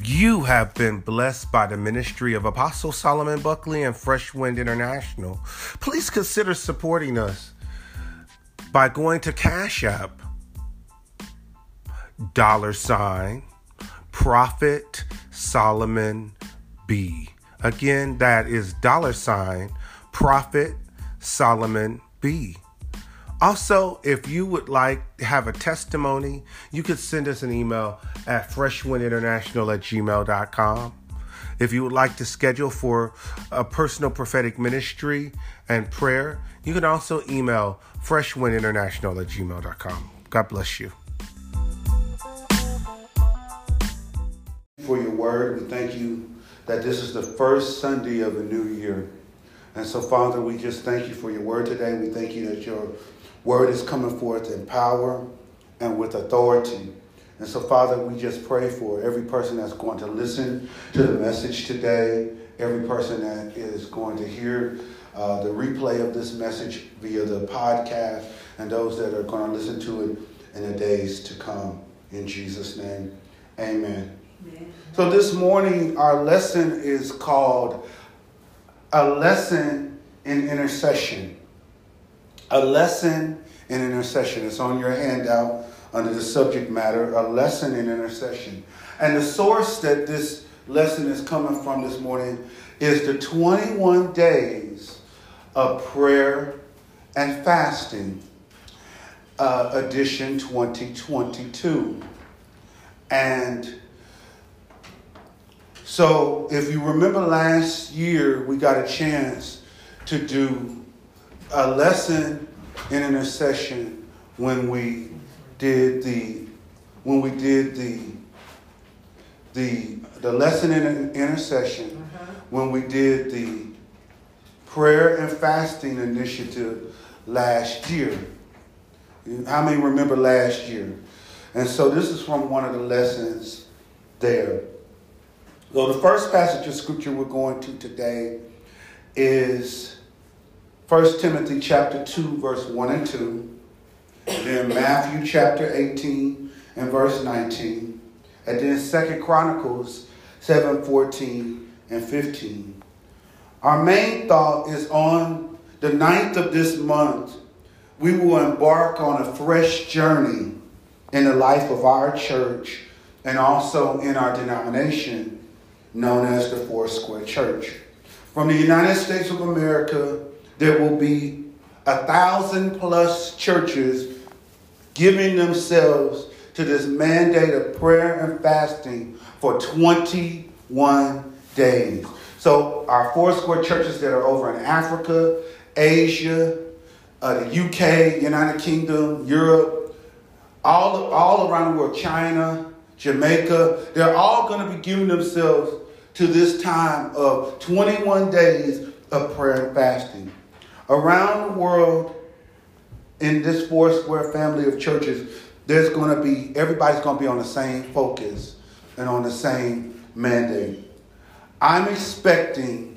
If you have been blessed by the ministry of Apostle Solomon Buckley and Fresh Wind International, please consider supporting us by going to Cash App, $Prophet Solomon B. Again, that is $Prophet Solomon B. Also, if you would like to have a testimony, you could send us an email at freshwindinternational@gmail.com. If you would like to schedule for a personal prophetic ministry and prayer, you can also email freshwindinternational@gmail.com. God bless you. For your word, we thank you that this is the first Sunday of a new year. And so, Father, we just thank you for your word today. We thank you that your word is coming forth in power and with authority. And so, Father, we just pray for every person that's going to listen to the message today, every person that is going to hear the replay of this message via the podcast, and those that are going to listen to it in the days to come. In Jesus' name, amen. So this morning, our lesson is called A Lesson in Intercession. A lesson in intercession. It's on your handout under the subject matter, a lesson in intercession. And the source that this lesson is coming from this morning is the 21 days of prayer and fasting, edition 2022. And so if you remember last year, we got a chance to do a lesson in intercession when we did the lesson in intercession, when we did the prayer and fasting initiative last year. How many remember last year? And so this is from one of the lessons there. So the first passage of scripture we're going to today is 1 Timothy chapter 2, verse 1 and 2. And then Matthew chapter 18 and verse 19. And then 2 Chronicles 7, 14 and 15. Our main thought is on the 9th of this month, we will embark on a fresh journey in the life of our church and also in our denomination known as the Foursquare Church. From the United States of America, there will be 1,000+ churches giving themselves to this mandate of prayer and fasting for 21 days. So our Foursquare churches that are over in Africa, Asia, the UK, United Kingdom, Europe, all around the world, China, Jamaica, they're all going to be giving themselves to this time of 21 days of prayer and fasting. Around the world, in this Foursquare family of churches, everybody's going to be on the same focus and on the same mandate. I'm expecting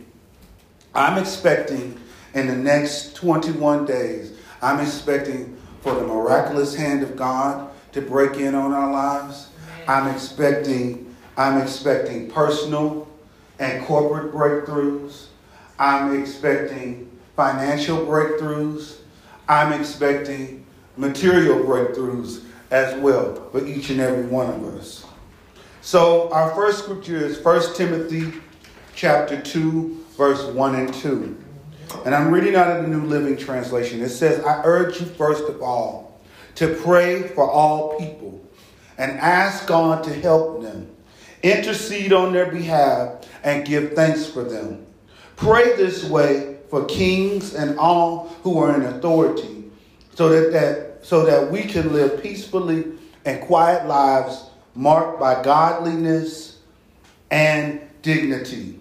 in the next 21 days, I'm expecting for the miraculous hand of God to break in on our lives. I'm expecting personal and corporate breakthroughs. I'm expecting financial breakthroughs. I'm expecting material breakthroughs as well for each and every one of us. So our first scripture is 1 Timothy chapter 2, verse 1 and 2. And I'm reading out of the New Living Translation. It says, I urge you first of all to pray for all people and ask God to help them, intercede on their behalf, and give thanks for them. Pray this way for kings and all who are in authority, so that we can live peacefully and quiet lives marked by godliness and dignity.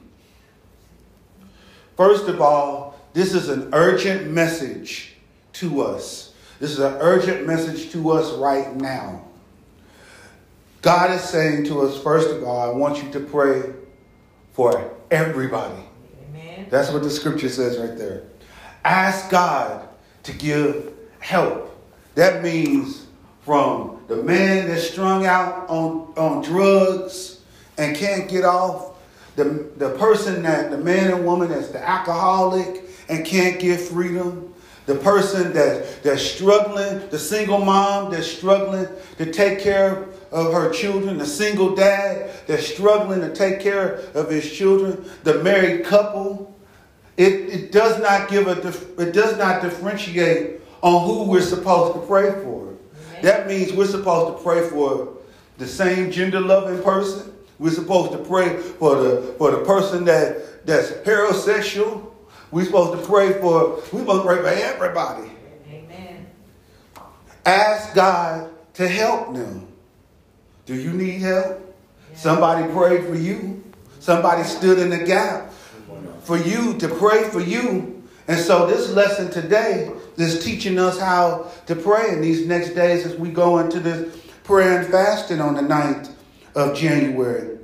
First of all, this is an urgent message to us. This is an urgent message to us right now. God is saying to us, first of all, I want you to pray for everybody. Amen. That's what the scripture says right there. Ask God to give help. That means from the man that's strung out on drugs and can't get off. The person the man and woman that's the alcoholic and can't get freedom. The person that's struggling, the single mom that's struggling to take care of her children, the single dad that's struggling to take care of his children, the married couple. It does not differentiate on who we're supposed to pray for. That means we're supposed to pray for the same gender loving person. We're supposed to pray for the person that's heterosexual. We're supposed to pray for everybody. Amen. Ask God to help them. Do you need help? Yeah. Somebody prayed for you. Somebody stood in the gap for you to pray for you. And so this lesson today is teaching us how to pray in these next days as we go into this prayer and fasting on the 9th of January.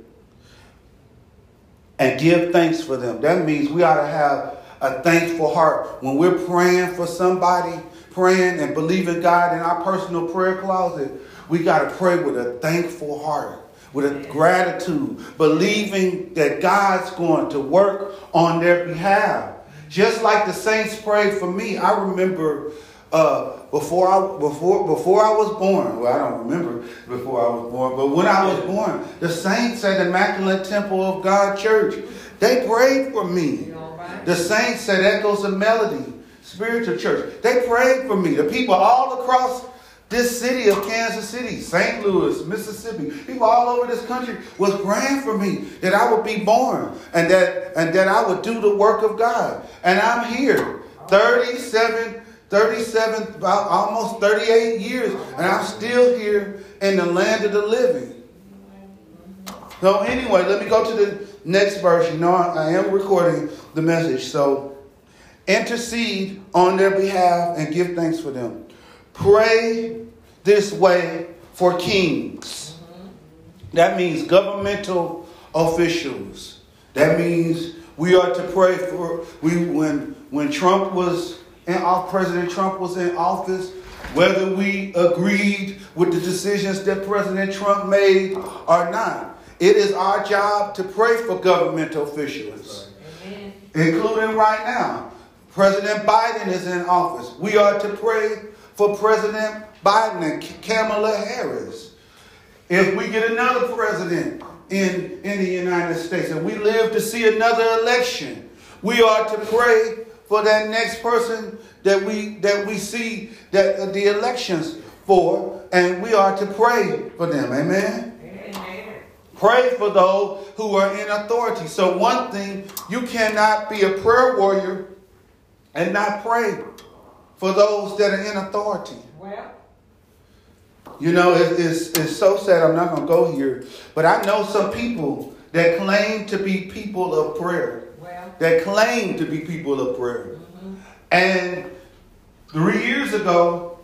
And give thanks for them. That means we ought to have a thankful heart. When we're praying for somebody, praying and believing God in our personal prayer closet, we got to pray with a thankful heart, with a gratitude, believing that God's going to work on their behalf. Just like the saints prayed for me. I remember before I was born. Well, I don't remember before I was born, but when I was born, the saints at Immaculate Temple of God Church, they prayed for me. The saints at Echoes of Melody Spiritual Church, they prayed for me. The people all across this city of Kansas City, St. Louis, Mississippi, people all over this country was praying for me that I would be born and that I would do the work of God. And I'm here, 37, about almost 38 years, and I'm still here in the land of the living. So anyway, let me go to the next verse. You know, I am recording the message. So intercede on their behalf and give thanks for them. Pray this way for kings. That means governmental officials. That means we are to pray for when Trump was in office, President Trump was in office, whether we agreed with the decisions that President Trump made or not. It is our job to pray for governmental officials, including right now. President Biden is in office. We are to pray for President Biden and Kamala Harris. If we get another president in the United States and we live to see another election, we are to pray for that next person that we see that the elections for, and we are to pray for them. Amen. Pray for those who are in authority. So one thing, you cannot be a prayer warrior and not pray for those that are in authority. Well, you know, it's so sad. I'm not going to go here. But I know some people that claim to be people of prayer. That claim to be people of prayer. Mm-hmm. And 3 years ago,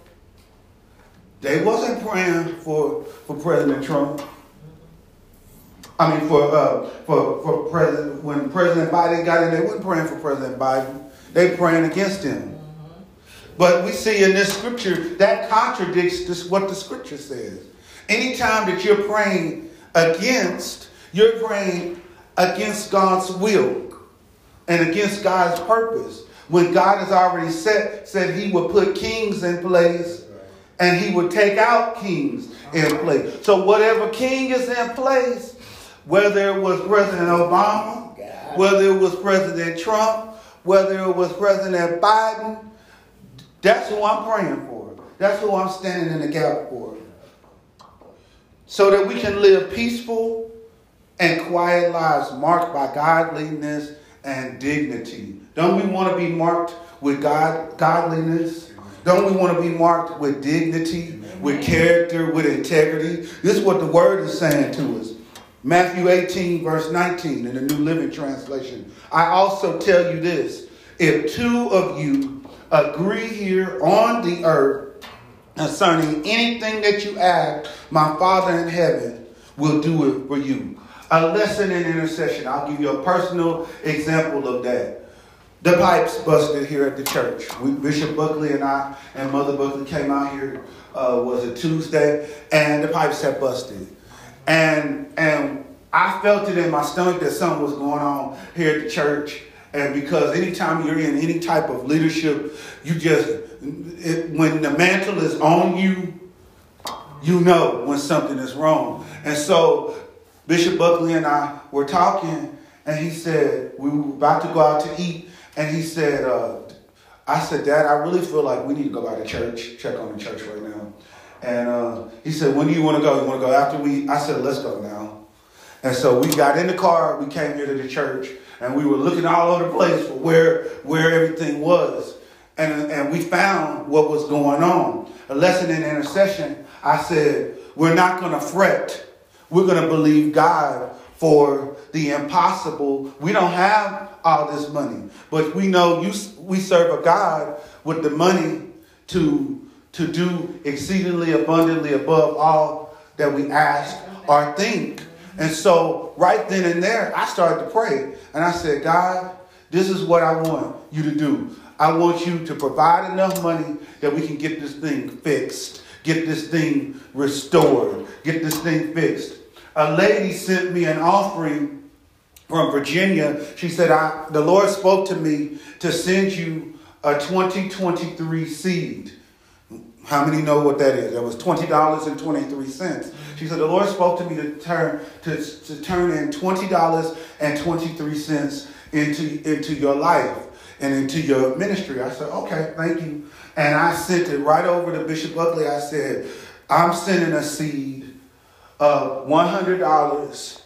they wasn't praying for President Trump. I mean, for President, when President Biden got in, they weren't praying for President Biden. They praying against him. Mm-hmm. But we see in this scripture that contradicts what the scripture says. Anytime that you're praying against God's will and against God's purpose. When God has already said he would put kings in place and he would take out kings in place. So whatever king is in place, whether it was President Obama, whether it was President Trump, whether it was President Biden, that's who I'm praying for. That's who I'm standing in the gap for. So that we can live peaceful and quiet lives marked by godliness and dignity. Don't we want to be marked with godliness? Don't we want to be marked with dignity, with character, with integrity? This is what the word is saying to us. Matthew 18, verse 19 in the New Living Translation. I also tell you this. If two of you agree here on the earth concerning anything that you ask, my Father in heaven will do it for you. A lesson in intercession. I'll give you a personal example of that. The pipes busted here at the church. Bishop Buckley and I and Mother Buckley came out here, was it Tuesday, and the pipes had busted. And I felt it in my stomach that something was going on here at the church. And because anytime you're in any type of leadership, when the mantle is on you, you know when something is wrong. And so Bishop Buckley and I were talking, and he said, we were about to go out to eat. And he said, I said, Dad, I really feel like we need to go by the church, check on the church right now. And he said, when do you want to go? You want to go after I said, let's go now. And so we got in the car, we came here to the church, and we were looking all over the place for where everything was. And we found what was going on. A lesson in intercession, I said, we're not going to fret. We're going to believe God for the impossible. We don't have all this money, but we know we serve a God with the money to do exceedingly abundantly above all that we ask or think. And so right then and there, I started to pray. And I said, God, this is what I want you to do. I want you to provide enough money that we can get this thing fixed, get this thing restored, get this thing fixed. A lady sent me an offering from Virginia. She said, the Lord spoke to me to send you a 2023 seed. How many know what that is? That was $20.23. She said, the Lord spoke to me to turn in $20.23 into your life and into your ministry. I said, okay, thank you. And I sent it right over to Bishop Buckley. I said, I'm sending a seed of $100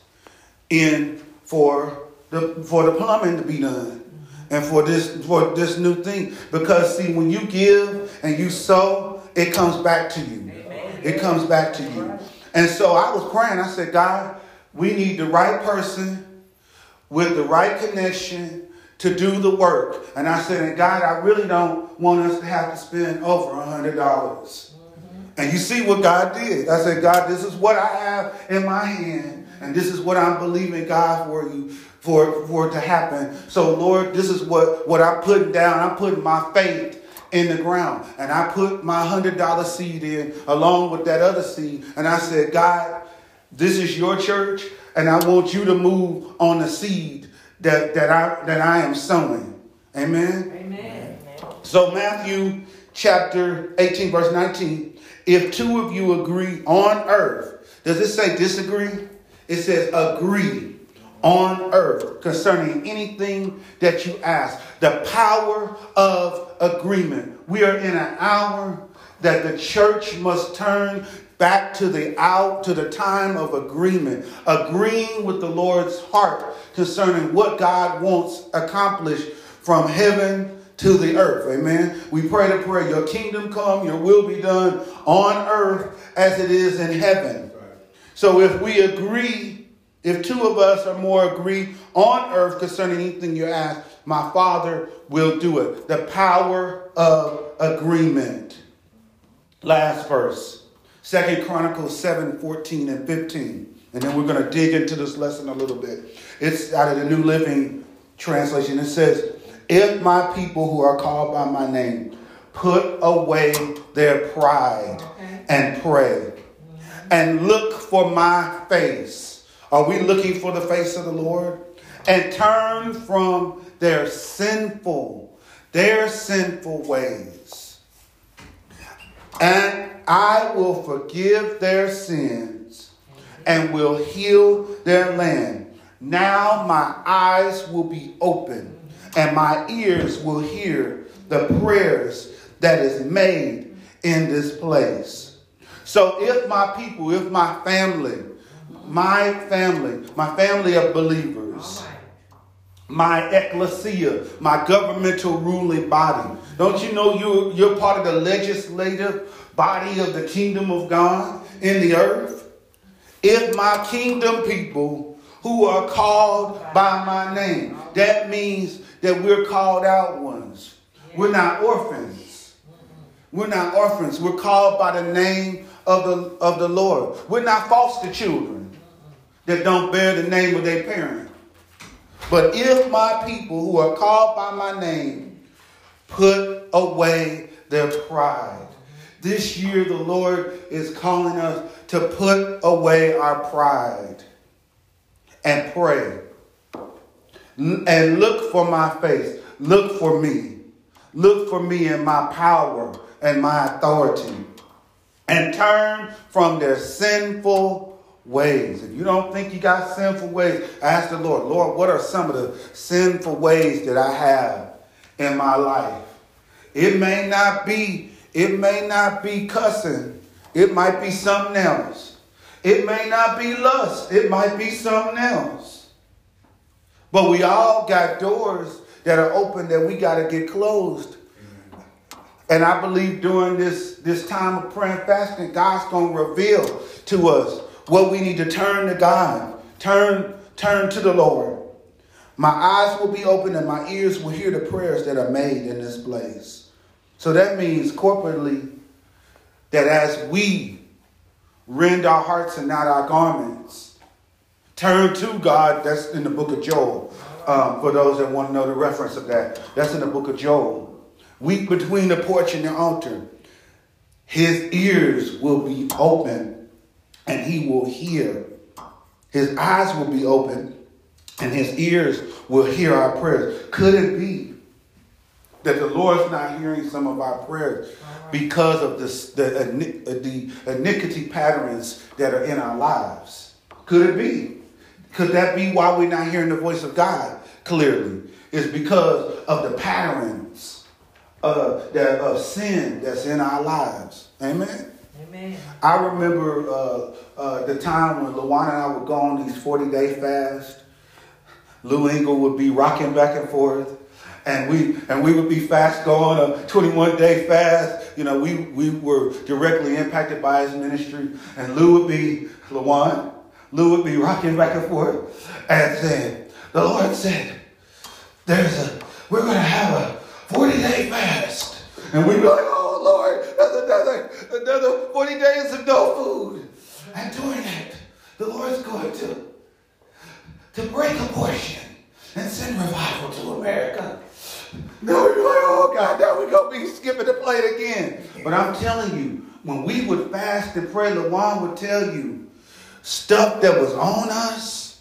in for the plumbing to be done. And for this new thing. Because see, when you give and you sow, it comes back to you. Amen. It comes back to you. And so I was praying. I said, God, we need the right person with the right connection to do the work. And I said, and God, I really don't want us to have to spend over $100. Mm-hmm. And you see what God did. I said, God, this is what I have in my hand. And this is what I'm believing God for you. For it to happen. So, Lord, this is what I'm putting down. I'm putting my faith in the ground. And I put my $100 seed in along with that other seed. And I said, God, this is your church. And I want you to move on the seed that I am sowing. Amen? Amen. So Matthew chapter 18, verse 19. If two of you agree on earth. Does it say disagree? It says agree. On earth concerning anything that you ask. The power of agreement. We are in an hour that the church must turn back to the time of agreement. Agreeing with the Lord's heart concerning what God wants accomplished from heaven to the earth. Amen. We pray the prayer, your kingdom come, your will be done on earth as it is in heaven. So if we agree, if two of us or more agree on earth concerning anything you ask, my Father will do it. The power of agreement. Last verse. 2 Chronicles 7, 14 and 15. And then we're going to dig into this lesson a little bit. It's out of the New Living Translation. It says, if my people who are called by my name put away their pride and pray and look for my face. Are we looking for the face of the Lord? And turn from their sinful ways. And I will forgive their sins and will heal their land. Now my eyes will be open and my ears will hear the prayers that is made in this place. So if my people, if my family of believers, my ecclesia, my governmental ruling body. Don't you know you're part of the legislative body of the kingdom of God in the earth? If my kingdom people who are called by my name, that means that we're called out ones. We're not orphans. We're not orphans. We're called by the name of the Lord. We're not foster children that don't bear the name of their parent. But if my people who are called by my name put away their pride. This year the Lord is calling us to put away our pride. and pray. And look for my face. Look for me. Look for me and my power and my authority. And turn from their sinful ways. If you don't think you got sinful ways, ask the Lord, Lord, what are some of the sinful ways that I have in my life? It may not be cussing. It might be something else. It may not be lust. It might be something else. But we all got doors that are open that we got to get closed. And I believe during this time of prayer and fasting, God's going to reveal to us what we need to turn to God. Turn to the Lord. My eyes will be open and my ears will hear the prayers that are made in this place. So that means corporately that as we rend our hearts and not our garments, turn to God. That's in the book of Joel. For those that want to know the reference of that, that's in the book of Joel. Weep between the porch and the altar. His ears will be open and he will hear. His eyes will be open and his ears will hear our prayers. Could it be that the Lord's not hearing some of our prayers because of the iniquity patterns that are in our lives? Could it be? Could that be why we're not hearing the voice of God clearly? It's because of the patterns of sin that's in our lives. Amen? Amen. I remember the time when LaWanna and I would go on these 40-day fast. Lou Engle would be rocking back and forth. And we would be fast going a 21-day fast. You know, we were directly impacted by his ministry. And Lou would be rocking back and forth. And then the Lord said, we're going to have a 40-day fast. And we'd be like, oh, Lord, that's another 40 days of no food. And doing that, the Lord's going to break abortion and send revival to America. Now we're like, oh, God, now we're going to be skipping the plate again. But I'm telling you, when we would fast and pray, LaWanna would tell you, stuff that was on us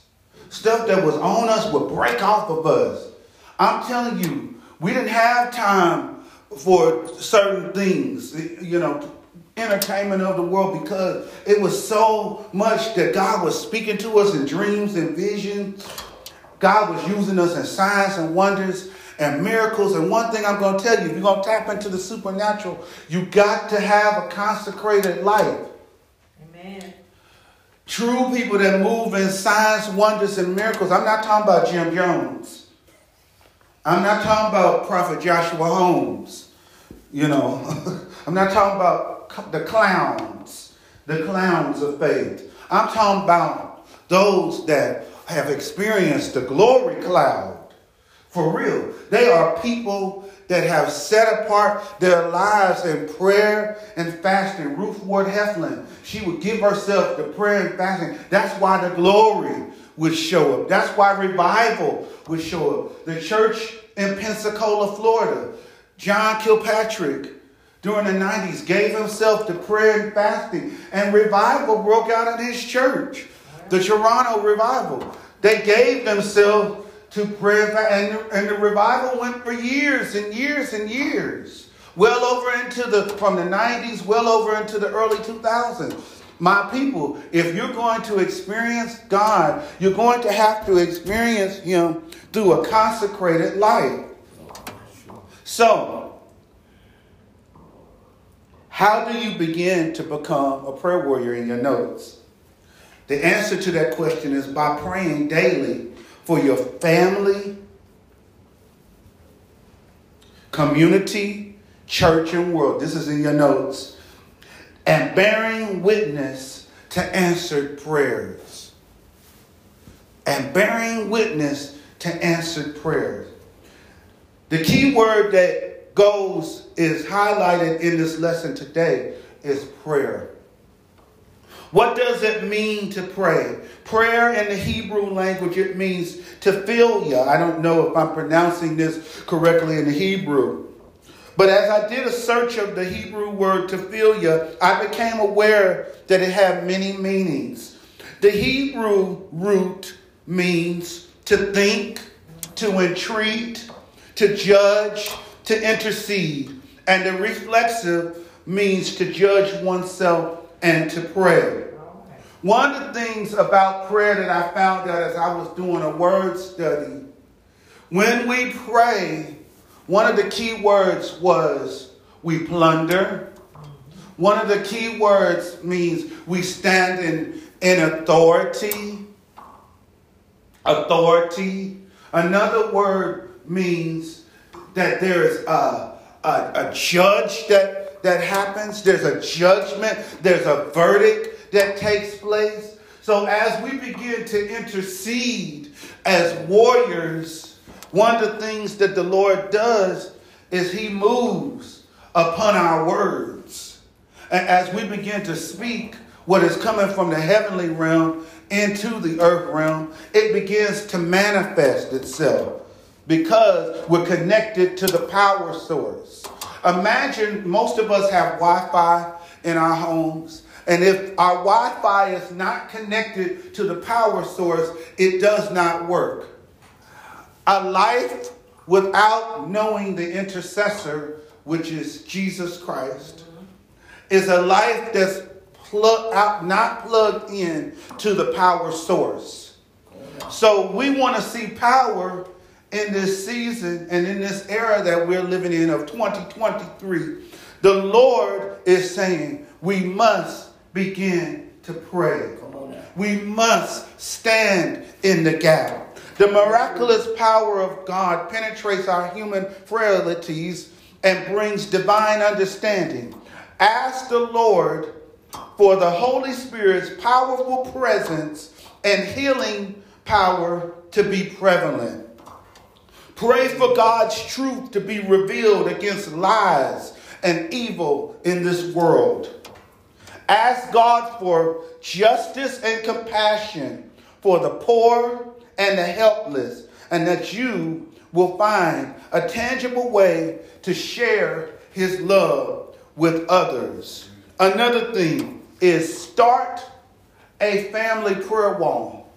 would break off of us. I'm telling you, we didn't have time for certain things, entertainment of the world, because it was so much that God was speaking to us in dreams and visions. God was using us in signs and wonders and miracles. And one thing I'm going to tell you, if you're going to tap into the supernatural, you got to have a consecrated life. Amen. True people that move in signs, wonders, and miracles. I'm not talking about Jim Jones. I'm not talking about Prophet Joshua Holmes. I'm not talking about the clowns of faith. I'm talking about those that have experienced the glory cloud. For real. They are people that have set apart their lives in prayer and fasting. Ruth Ward Heflin, she would give herself to prayer and fasting. That's why the glory would show up. That's why revival would show up. The church in Pensacola, Florida, John Kilpatrick, during the 90s, gave himself to prayer and fasting. And revival broke out in his church. The Toronto revival. They gave themselves to prayer and the revival went for years and years and years. Well over from the 90s, well over into the early 2000s. My people, if you're going to experience God, you're going to have to experience him through a consecrated life. So, how do you begin to become a prayer warrior in your notes? The answer to that question is by praying daily for your family, community, church, and world. This is in your notes. And bearing witness to answered prayers. And bearing witness to answered prayers. The key word that is highlighted in this lesson today is prayer. What does it mean to pray? Prayer in the Hebrew language, it means tefillah. I don't know if I'm pronouncing this correctly in the Hebrew. But as I did a search of the Hebrew word tefillah, I became aware that it had many meanings. The Hebrew root means to think, to entreat, to judge, to intercede. And the reflexive means to judge oneself and to pray. One of the things about prayer that I found out as I was doing a word study, when we pray, one of the key words was we plunder. One of the key words means we stand in authority. Authority. Another word means that there is a judge that happens. There's a judgment. There's a verdict that takes place. So as we begin to intercede as warriors, one of the things that the Lord does is he moves upon our words. And as we begin to speak what is coming from the heavenly realm into the earth realm, it begins to manifest itself because we're connected to the power source. Imagine most of us have Wi-Fi in our homes. And if our Wi-Fi is not connected to the power source, it does not work. A life without knowing the intercessor, which is Jesus Christ, is a life that's not plugged in to the power source. So we want to see power in this season and in this era that we're living in of 2023. The Lord is saying we must begin to pray. We must stand in the gap. The miraculous power of God penetrates our human frailties and brings divine understanding. Ask the Lord for the Holy Spirit's powerful presence and healing power to be prevalent. Pray for God's truth to be revealed against lies and evil in this world. Ask God for justice and compassion for the poor and the helpless, and that you will find a tangible way to share his love with others. Another thing is start a family prayer wall.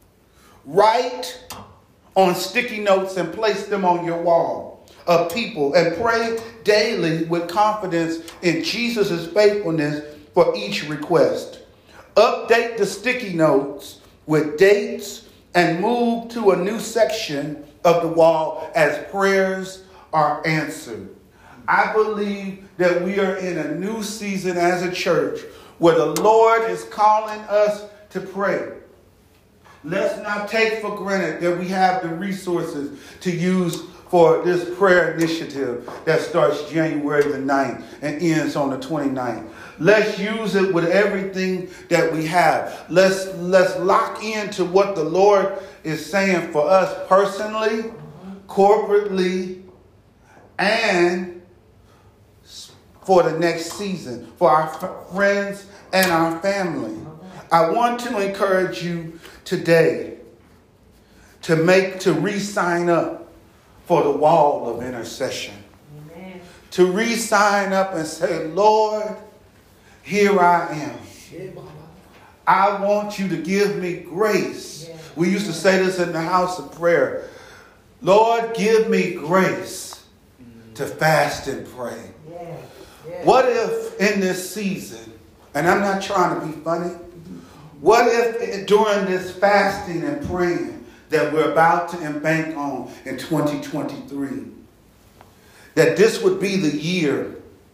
Write on sticky notes and place them on your wall of people and pray daily with confidence in Jesus' faithfulness for each request. Update the sticky notes with dates and move to a new section of the wall as prayers are answered. I believe that we are in a new season as a church where the Lord is calling us to pray. Let's not take for granted that we have the resources to use for this prayer initiative that starts January the 9th and ends on the 29th. Let's use it with everything that we have. Let's lock into what the Lord is saying for us personally, corporately, and for the next season, for our friends and our family. I want to encourage you today to re-sign up for the wall of intercession. Amen. To re-sign up and say, Lord, here I am. I want you to give me grace. Yeah. We used to say this in the house of prayer. Lord, give me grace to fast and pray. Yeah. Yeah. What if in this season, and I'm not trying to be funny, what if during this fasting and praying that we're about to embark on in 2023, that this would be the year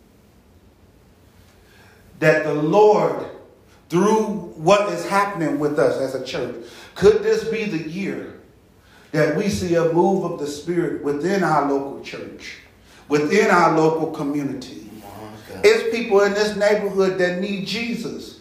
that the Lord, through what is happening with us as a church, could this be the year that we see a move of the Spirit within our local church, within our local community? It's people in this neighborhood that need Jesus.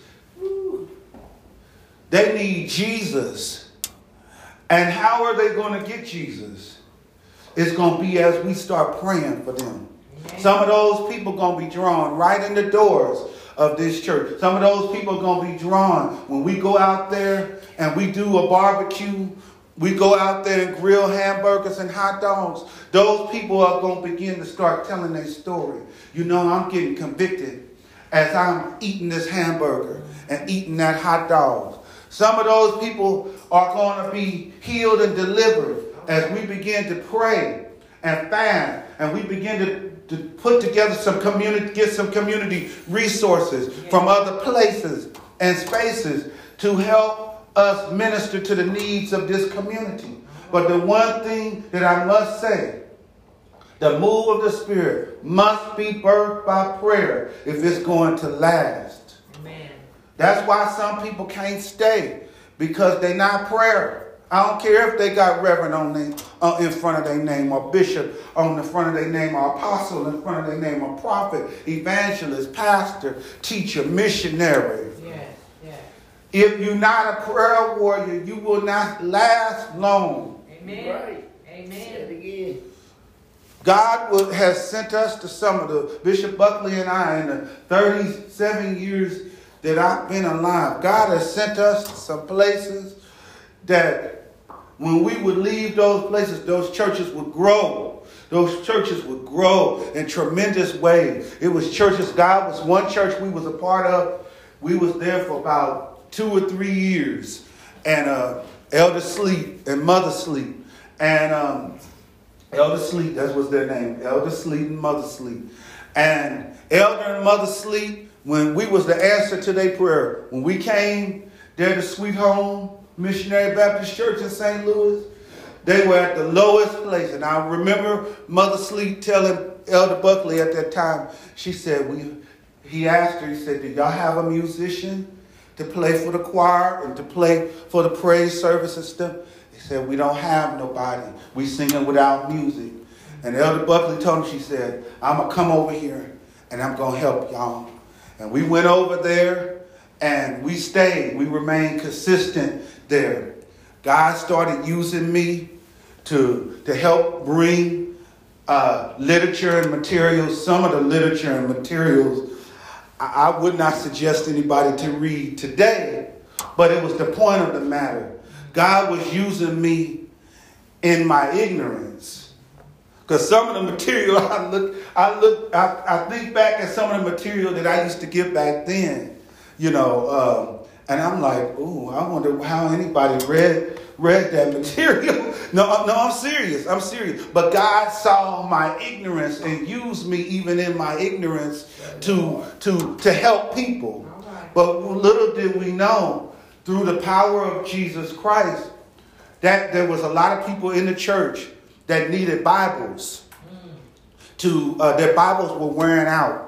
They need Jesus. And how are they going to get Jesus? It's going to be as we start praying for them. Amen. Some of those people are going to be drawn right in the doors of this church. Some of those people are going to be drawn when we go out there and we do a barbecue. We go out there and grill hamburgers and hot dogs. Those people are going to begin to start telling their story. You know, I'm getting convicted as I'm eating this hamburger and eating that hot dog. Some of those people are going to be healed and delivered as we begin to pray and fast, and we begin to put together some community, get some community resources from other places and spaces to help us minister to the needs of this community. But the one thing that I must say, the move of the Spirit must be birthed by prayer if it's going to last. Amen. That's why some people can't stay, because they're not prayer. I don't care if they got reverend on in front of their name, or bishop on the front of their name, or apostle in front of their name, or prophet, evangelist, pastor, teacher, missionary. Yeah. If you're not a prayer warrior, you will not last long. Amen. Right. Amen. God has sent us to some of the, Bishop Buckley and I, in the 37 years that I've been alive, God has sent us to some places that when we would leave those places, those churches would grow. Those churches would grow in tremendous ways. It was churches, God was one church we was a part of. We was there for about 2 or 3 years. And Elder Sleep and Mother Sleep. And Elder Sleep, that was their name. Elder Sleep and Mother Sleep. And Elder and Mother Sleep, when we was the answer to their prayer, when we came there to Sweet Home Missionary Baptist Church in St. Louis, they were at the lowest place. And I remember Mother Sleep telling Elder Buckley at that time, she said, he asked her, he said, do y'all have a musician to play for the choir and to play for the praise service and stuff? He said, we don't have nobody. We singing without music. And Elder Buckley told him, she said, I'm going to come over here and I'm going to help y'all. And we went over there and we stayed. We remained consistent there. God started using me to help bring literature and materials. Some of the literature and materials I would not suggest anybody to read today, but it was the point of the matter. God was using me in my ignorance. Because some of the material I think back at some of the material that I used to give back then, and I'm like, ooh, I wonder how anybody read that material. No, I'm serious. But God saw my ignorance and used me even in my ignorance to help people. But little did we know, through the power of Jesus Christ, that there was a lot of people in the church that needed Bibles. Their Bibles were wearing out.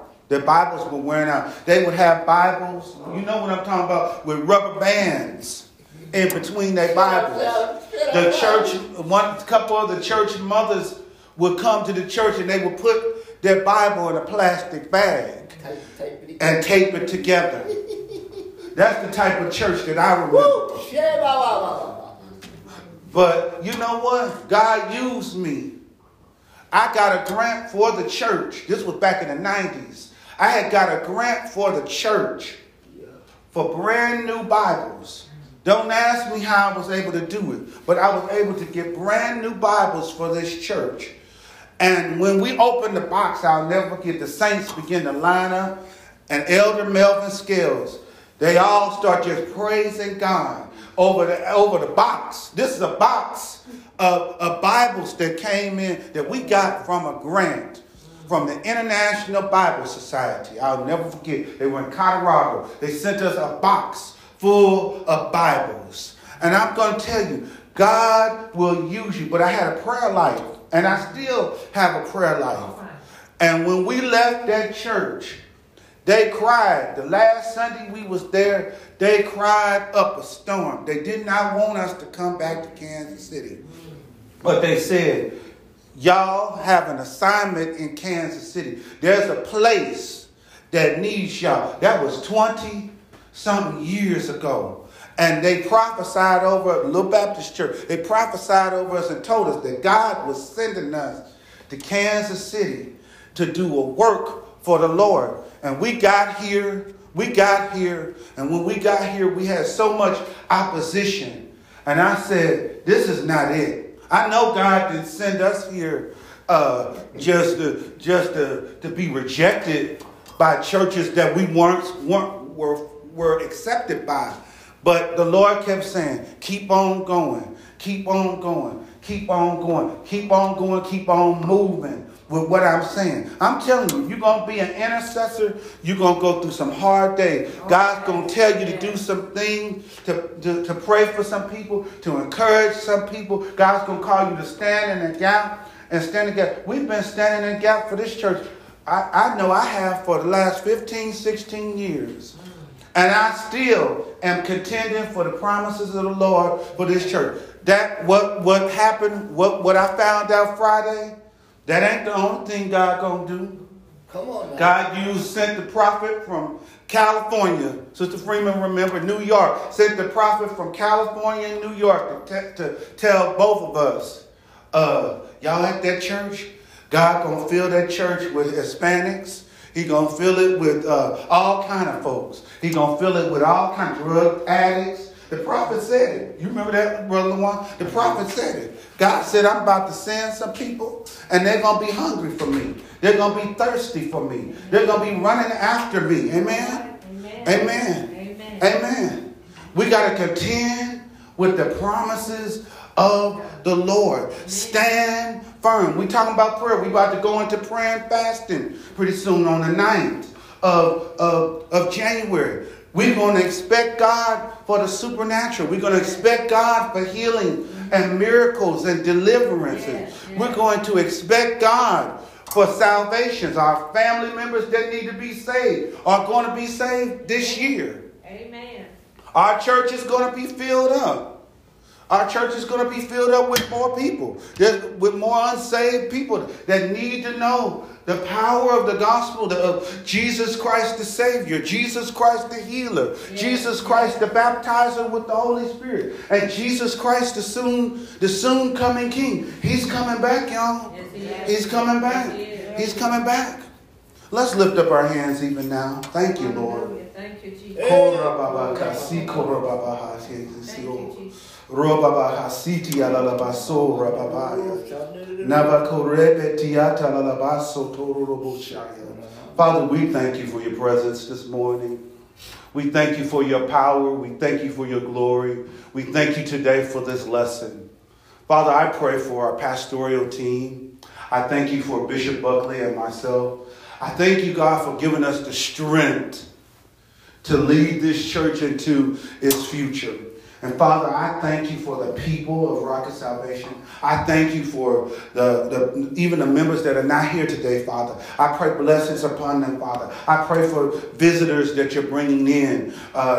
They would have Bibles, you know what I'm talking about, with rubber bands in between their Bibles. The church, a couple of the church mothers would come to the church and they would put their Bible in a plastic bag and tape it together. That's the type of church that I remember. But you know what? God used me. I got a grant for the church. This was back in the 90s. I had got a grant for the church for brand new Bibles. Don't ask me how I was able to do it, but I was able to get brand new Bibles for this church. And when we opened the box, I'll never forget, the saints begin to line up, and Elder Melvin Scales, they all start just praising God over the box. This is a box of Bibles that came in that we got from a grant from the International Bible Society. I'll never forget. They were in Colorado. They sent us a box full of Bibles. And I'm going to tell you, God will use you. But I had a prayer life, and I still have a prayer life. And when we left that church, they cried. The last Sunday we was there, they cried up a storm. They did not want us to come back to Kansas City. But they said, y'all have an assignment in Kansas City. There's a place that needs y'all. That was 20-something years ago. And they prophesied over a little Baptist church. They prophesied over us and told us that God was sending us to Kansas City to do a work for the Lord. And we got here, and when we got here, we had so much opposition. And I said, this is not it. I know God didn't send us here just to be rejected by churches that we were accepted by. But the Lord kept saying, keep on going, keep on going, keep on going, keep on going, keep on moving with what I'm saying. I'm telling you, you're going to be an intercessor. You're going to go through some hard days. God's going to tell you to do some things, to pray for some people, to encourage some people. God's going to call you to stand in the gap and stand in the gap. We've been standing in the gap for this church. I know I have for the last 15, 16 years. And I still am contending for the promises of the Lord for this church. That what happened, what I found out Friday, that ain't the only thing God gonna do. Come on now. God sent the prophet from California. Sister Freeman, remember New York. Sent the prophet from California and New York to tell both of us, y'all at that church, God gonna fill that church with Hispanics. He gonna fill it with all kind of folks. He gonna fill it with all kind of drug addicts. The prophet said it. You remember that, Brother Lawan? The prophet said it. God said, I'm about to send some people, and they're gonna be hungry for me. They're gonna be thirsty for me. They're gonna be running after me. Amen. Amen. Amen. Amen. We gotta contend with the promises of the Lord. Stand firm. We're talking about prayer. We're about to go into prayer and fasting pretty soon on the 9th of January. We're going to expect God for the supernatural. We're going to expect God for healing and miracles and deliverances. Yes. We're going to expect God for salvations. Our family members that need to be saved are going to be saved this year. Amen. Our church is going to be filled up. Our church is going to be filled up with more people, with more unsaved people that need to know the power of the gospel of Jesus Christ the Savior, Jesus Christ the healer, yes. Jesus Christ the baptizer with the Holy Spirit, and Jesus Christ the soon coming King. He's coming back, y'all. Yes, He's coming back. Yes, He's coming back. Let's lift up our hands even now. Thank you, Lord. Thank you, Jesus. Thank you, Jesus. Father, we thank you for your presence this morning. We thank you for your power. We thank you for your glory. We thank you today for this lesson. Father, I pray for our pastoral team. I thank you for Bishop Buckley and myself. I thank you, God, for giving us the strength to lead this church into its future. And Father, I thank you for the people of Rock of Salvation. I thank you for even the members that are not here today, Father. I pray blessings upon them, Father. I pray for visitors that you're bringing in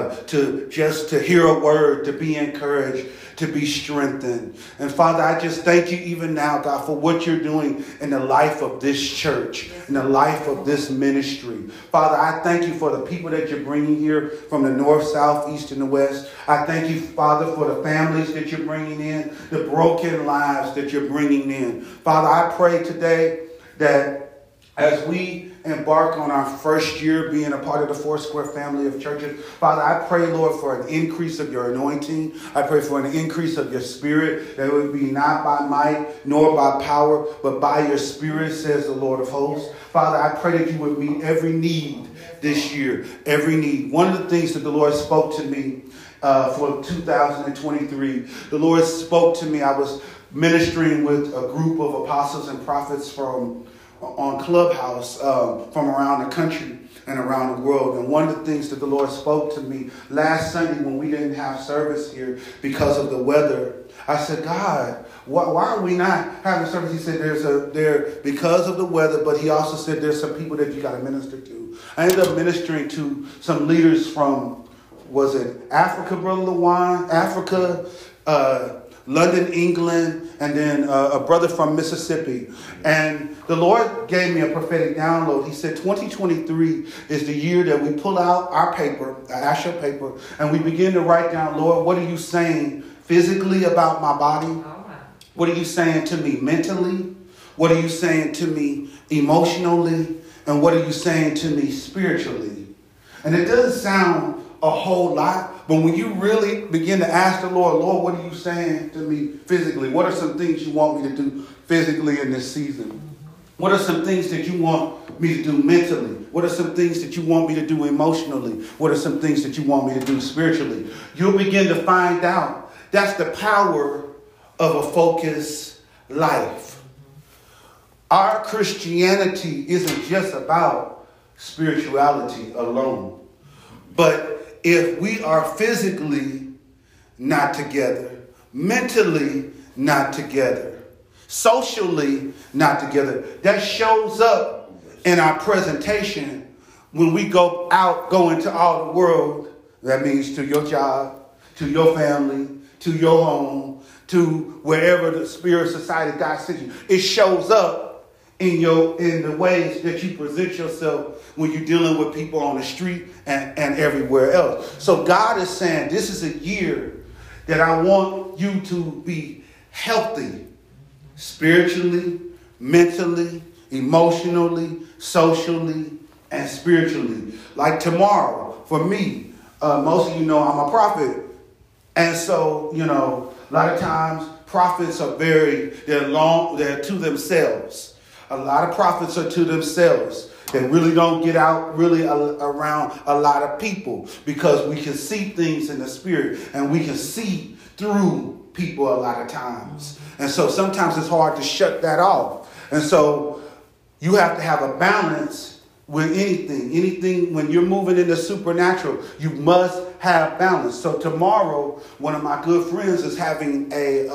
to hear a word, to be encouraged, to be strengthened. And Father, I just thank you even now, God, for what you're doing in the life of this church, in the life of this ministry. Father, I thank you for the people that you're bringing here from the north, south, east, and the west. I thank you, Father, for the families that you're bringing in, the broken lives that you're bringing in. Father, I pray today that as we embark on our first year being a part of the Foursquare family of churches, Father, I pray, Lord, for an increase of your anointing. I pray for an increase of your spirit, that it would be not by might nor by power, but by your spirit, says the Lord of hosts. Father, I pray that you would meet every need this year, every need. One of the things that the Lord spoke to me for 2023, the Lord spoke to me. I was ministering with a group of apostles and prophets on Clubhouse from around the country and around the world. And one of the things that the Lord spoke to me last Sunday when we didn't have service here because of the weather, I said, God, why are we not having service? He said, because of the weather, but he also said there's some people that you got to minister to. I ended up ministering to some leaders from, was it Africa, Brother Lawan? Africa, London, England, and then a brother from Mississippi. And the Lord gave me a prophetic download. He said 2023 is the year that we pull out our paper, our actual paper, and we begin to write down, Lord, what are you saying physically about my body? What are you saying to me mentally? What are you saying to me emotionally? And what are you saying to me spiritually? And it doesn't sound a whole lot, but when you really begin to ask the Lord, what are you saying to me physically? What are some things you want me to do physically in this season? What are some things that you want me to do mentally? What are some things that you want me to do emotionally? What are some things that you want me to do spiritually? You'll begin to find out. That's the power of a focused life. Our Christianity isn't just about spirituality alone. But if we are physically not together, mentally not together, socially not together, that shows up in our presentation when we go into all the world. That means to your job, to your family, to your home, to wherever the spirit society God sends you. It shows up in the ways that you present yourself when you're dealing with people on the street and everywhere else. So God is saying, this is a year that I want you to be healthy spiritually, mentally, emotionally, socially, and spiritually. Like tomorrow, for me, most of you know I'm a prophet. And so, a lot of times prophets are they're to themselves. A lot of prophets are to themselves. They really don't get out around a lot of people because we can see things in the spirit and we can see through people a lot of times. And so sometimes it's hard to shut that off. And so you have to have a balance with anything when you're moving in the supernatural. You must have balance. So tomorrow, one of my good friends is having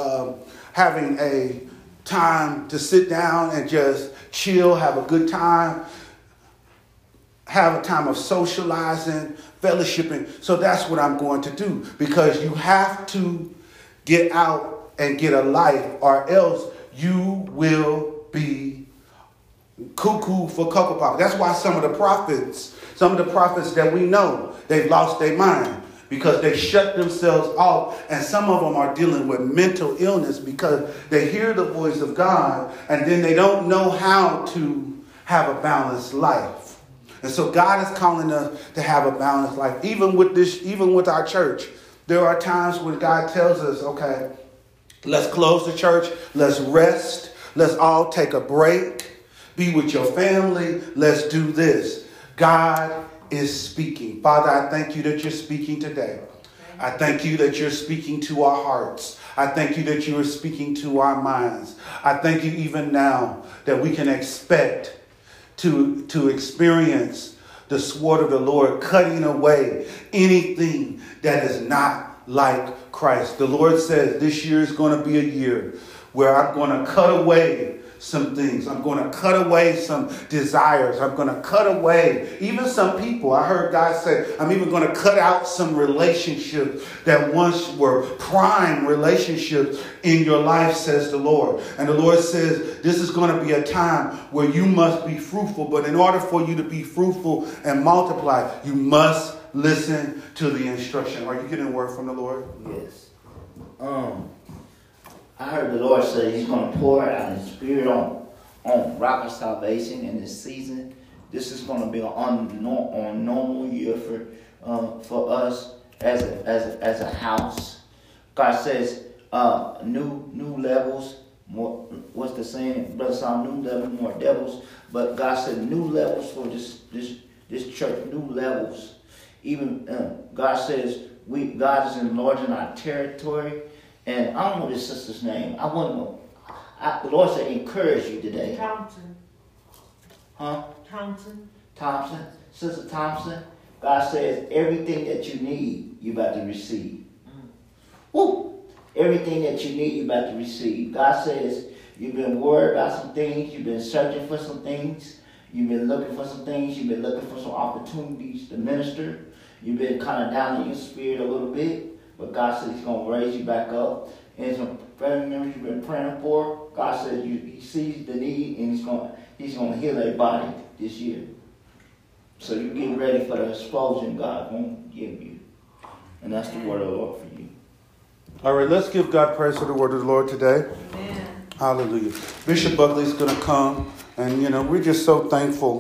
a time to sit down and just chill, have a good time, have a time of socializing, fellowshipping. So that's what I'm going to do, because you have to get out and get a life, or else you will be cuckoo for Cocoa Pop. That's why some of the prophets that we know, they've lost their mind because they shut themselves off. And some of them are dealing with mental illness because they hear the voice of God and then they don't know how to have a balanced life. And so God is calling us to have a balanced life. Even with our church, there are times when God tells us, okay, let's close the church. Let's rest. Let's all take a break. Be with your family. Let's do this. God is speaking. Father, I thank you that you're speaking today. I thank you that you're speaking to our hearts. I thank you that you are speaking to our minds. I thank you even now that we can expect to experience the sword of the Lord cutting away anything that is not like Christ. The Lord says this year is going to be a year where I'm going to cut away some things. I'm going to cut away some desires. I'm going to cut away even some people. I heard God say, I'm even going to cut out some relationships that once were prime relationships in your life, says the Lord. And the Lord says, this is going to be a time where you must be fruitful. But in order for you to be fruitful and multiply, you must listen to the instruction. Are you getting a word from the Lord? Yes. I heard the Lord say he's going to pour out his spirit on Rock of Salvation in this season. This is going to be an normal year for us as a house. God says new levels. More, what's the saying? Brother Saul, new levels, more devils. But God said new levels for this church, new levels. Even God says God is enlarging our territory. And I don't know this sister's name. I want to know. The Lord said, encourage you today. Thompson. Huh? Thompson. Sister Thompson. God says, everything that you need, you're about to receive. Woo! Everything that you need, you're about to receive. God says, you've been worried about some things. You've been searching for some things. You've been looking for some things. You've been looking for some opportunities to minister. You've been kind of down in your spirit a little bit. But God said he's going to raise you back up. And some family members you've been praying for, God says he sees the need and he's going to heal everybody this year. So you're getting ready for the explosion God won't give you. And that's the word of the Lord for you. All right, let's give God praise for the word of the Lord today. Amen. Hallelujah. Bishop Buckley's going to come. And, we're just so thankful